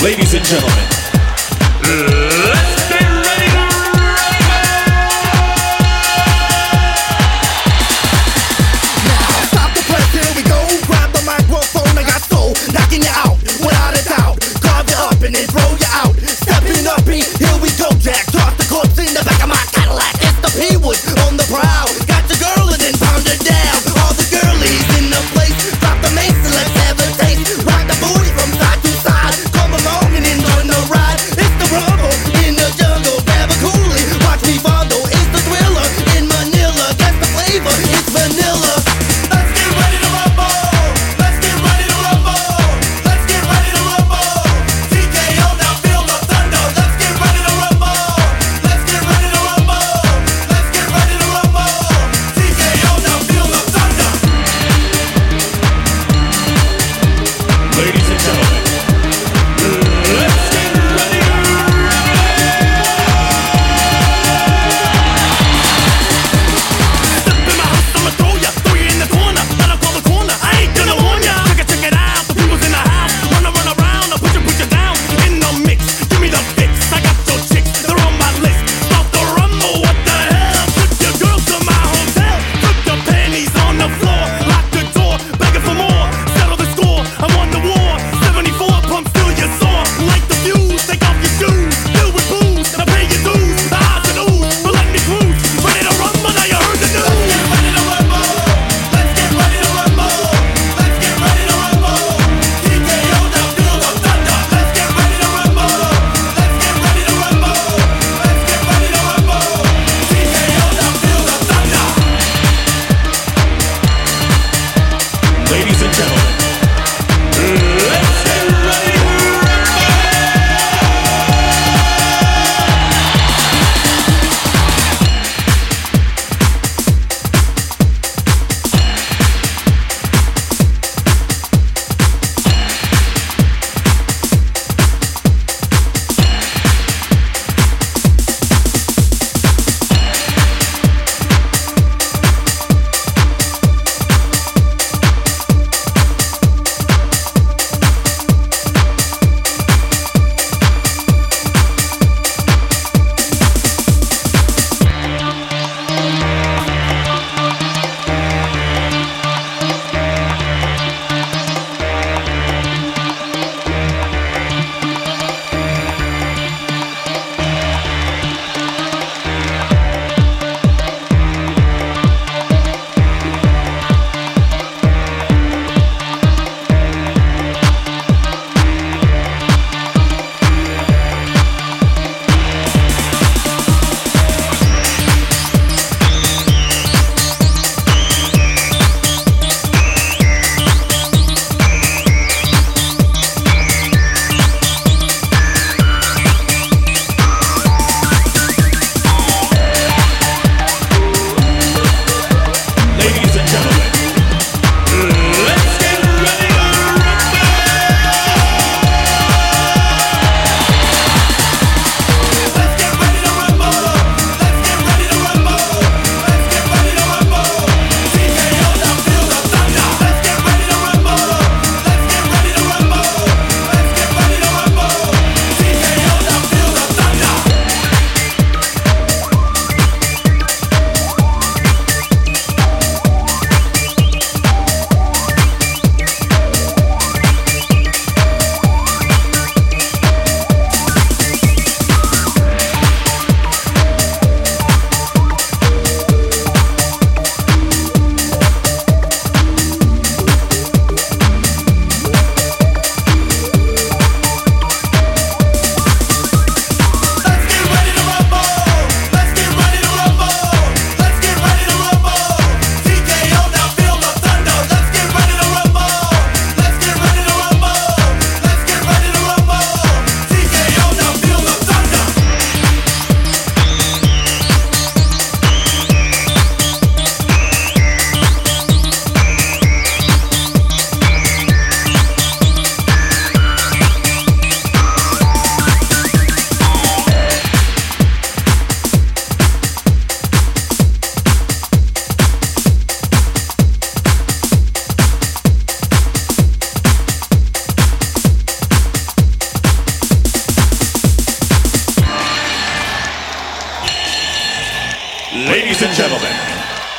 Ladies and gentlemen, let's get ready to now stop the press, here we go. Grab the microphone, I got soul, knocking you out without a doubt. Carve you up and then throw you out. Stepping up, here we go, Jack. Toss the corpse in the back of my Cadillac. It's the P-Wood on the prowl. Got your girl and then pound her down. All the girlies in the place, drop the mace and let's have a taste. Rock the booty from side to side. Come along and enjoy the ride. It's the rumble in the jungle. Grab a coolie, watch me fondle. It's the thriller in Manila. Guess the flavor, it's vanilla. Let's get ready to rumble. Let's get ready to rumble. Let's get ready to rumble. TKO, now feel the thunder. Let's get ready to rumble. Let's get ready to rumble. Let's get ready to rumble. TKO, now feel the thunder. ladies and gentlemen, let's get ready to Step in my house, I'ma throw you in the corner. Gotta call the corner, I ain't gonna warn ya. Check it out, the people's in the house. Run around, I'll put you down. In the mix, give me the fix. I got your chicks, they're on my list. Start the rumble, what the hell? Took your girl to my hotel. Took your panties on the floor. Lock the door, begging for more. Settle the score, I won the war. 74 pumps till you sore. Light the fuse, take off your shoes. Filled with booze, now pay your dues. The odds and ooze, but let me cruise. Ready to rumble, now you heard the news. Let's get ready to rumble. Let's get ready to rumble. Let's get ready to rumble. TKO, now feel the thunder. Let's get ready to rumble. Let's get ready to rumble. Let's get ready to rumble. TKO, now feel the thunder. ladies and gentlemen, let's get ready to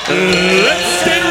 Let's dance.